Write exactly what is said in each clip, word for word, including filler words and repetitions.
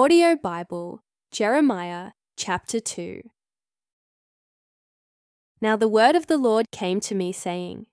Audio Bible, Jeremiah chapter two. Now the word of the Lord came to me, saying,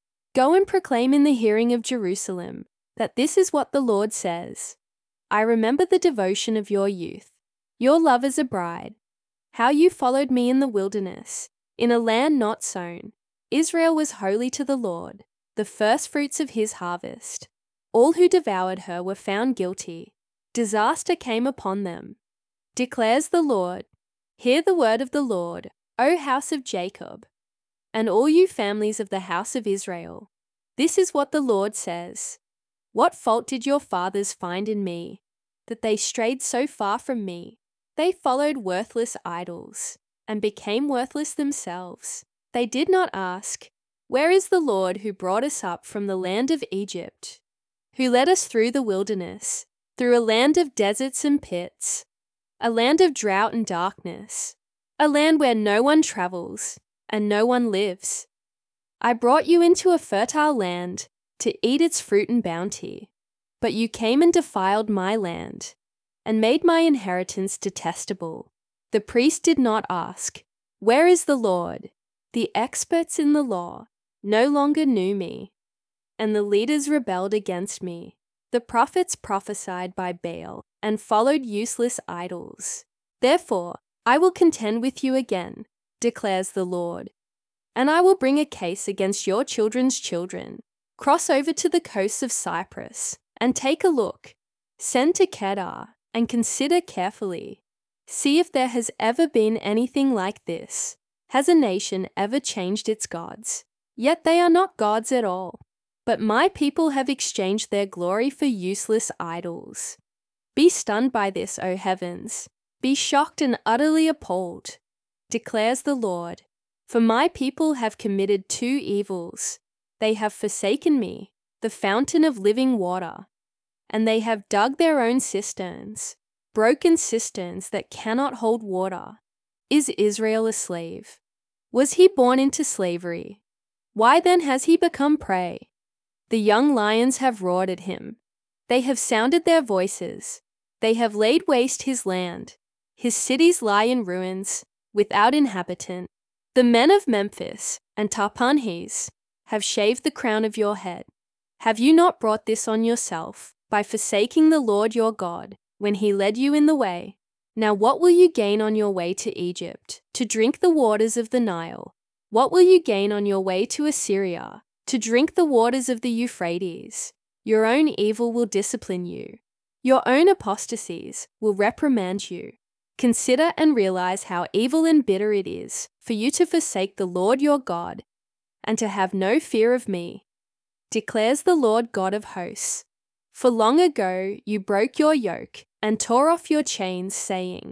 Go and proclaim in the hearing of Jerusalem that this is what the Lord says. I remember the devotion of your youth, your love as a bride, how you followed me in the wilderness, in a land not sown. Israel was holy to the Lord, the firstfruits of his harvest. All who devoured her were found guilty. Disaster came upon them. Declares the Lord, hear the word of the Lord, O house of Jacob, and all you families of the house of Israel. This is what the Lord says. What fault did your fathers find in me, that they strayed so far from me? They followed worthless idols, and became worthless themselves. They did not ask, Where is the Lord who brought us up from the land of Egypt, who led us through the wilderness, through a land of deserts and pits, a land of drought and darkness, a land where no one travels and no one lives? I brought you into a fertile land to eat its fruit and bounty, but you came and defiled my land and made my inheritance detestable. The priest did not ask, Where is the Lord? The experts in the law no longer knew me, and the leaders rebelled against me. The prophets prophesied by Baal and followed useless idols. Therefore, I will contend with you again, declares the Lord, and I will bring a case against your children's children. Cross over to the coasts of Cyprus and take a look. Send to Kedar and consider carefully. See if there has ever been anything like this. Has a nation ever changed its gods? Yet they are not gods at all. But my people have exchanged their glory for useless idols. Be stunned by this, O heavens. Be shocked and utterly appalled, declares the Lord. For my people have committed two evils. They have forsaken me, the fountain of living water, and they have dug their own cisterns, broken cisterns that cannot hold water. Is Israel a slave? Was he born into slavery? Why then has he become prey? The young lions have roared at him. They have sounded their voices. They have laid waste his land. His cities lie in ruins, without inhabitant. The men of Memphis and Tahpanhes have shaved the crown of your head. Have you not brought this on yourself by forsaking the Lord your God when he led you in the way? Now what will you gain on your way to Egypt, to drink the waters of the Nile? What will you gain on your way to Assyria, to drink the waters of the Euphrates? Your own evil will discipline you. Your own apostasies will reprimand you. Consider and realize how evil and bitter it is for you to forsake the Lord your God and to have no fear of me, declares the Lord God of hosts. For long ago you broke your yoke and tore off your chains, saying,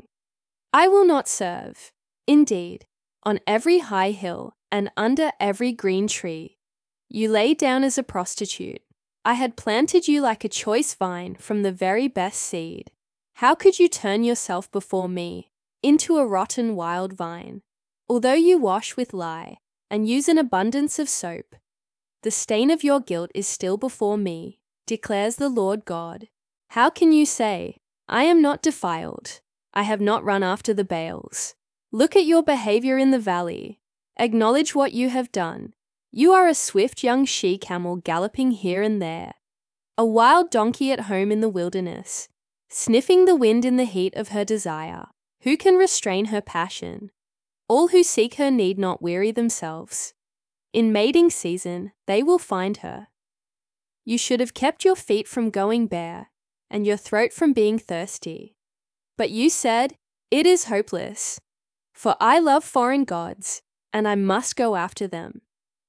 I will not serve. Indeed, on every high hill and under every green tree, you lay down as a prostitute. I had planted you like a choice vine from the very best seed. How could you turn yourself before me into a rotten wild vine? Although you wash with lye and use an abundance of soap, the stain of your guilt is still before me, declares the Lord God. How can you say, I am not defiled, I have not run after the Baals? Look at your behavior in the valley. Acknowledge what you have done. You are a swift young she-camel galloping here and there, a wild donkey at home in the wilderness, sniffing the wind in the heat of her desire. Who can restrain her passion? All who seek her need not weary themselves. In mating season, they will find her. You should have kept your feet from going bare, and your throat from being thirsty. But you said, It is hopeless, for I love foreign gods, and I must go after them.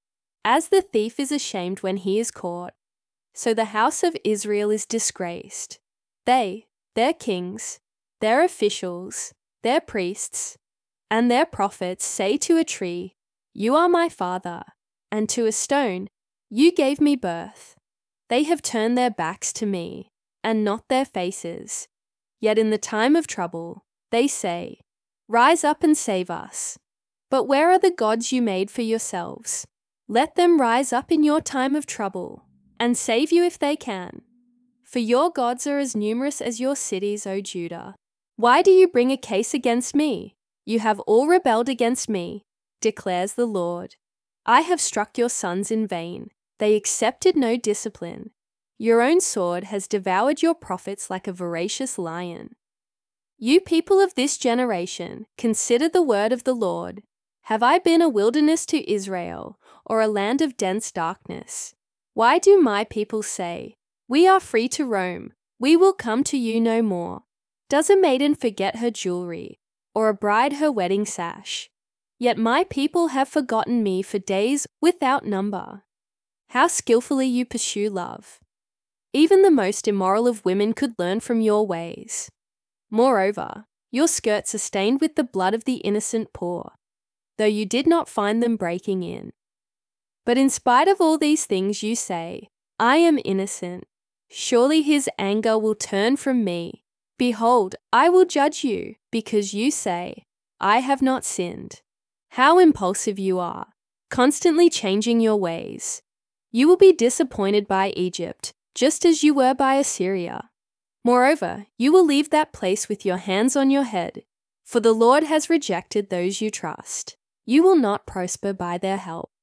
As the thief is ashamed when he is caught, so the house of Israel is disgraced. They, their kings, their officials, their priests, and their prophets say to a tree, You are my father, and to a stone, You gave me birth. They have turned their backs to me, and not their faces. Yet in the time of trouble, they say, Rise up and save us. But where are the gods you made for yourselves? Let them rise up in your time of trouble, and save you if they can. For your gods are as numerous as your cities, O Judah. Why do you bring a case against me? You have all rebelled against me, declares the Lord. I have struck your sons in vain. They accepted no discipline. Your own sword has devoured your prophets like a voracious lion. You people of this generation, consider the word of the Lord. Have I been a wilderness to Israel, or a land of dense darkness? Why do my people say, we are free to roam, we will come to you no more? Does a maiden forget her jewelry, or a bride her wedding sash? Yet my people have forgotten me for days without number. How skillfully you pursue love. Even the most immoral of women could learn from your ways. Moreover, your skirts are stained with the blood of the innocent poor, though you did not find them breaking in. But in spite of all these things you say, I am innocent. Surely his anger will turn from me. Behold, I will judge you, because you say, I have not sinned. How impulsive you are, constantly changing your ways. You will be disappointed by Egypt, just as you were by Assyria. Moreover, you will leave that place with your hands on your head, for the Lord has rejected those you trust. You will not prosper by their help.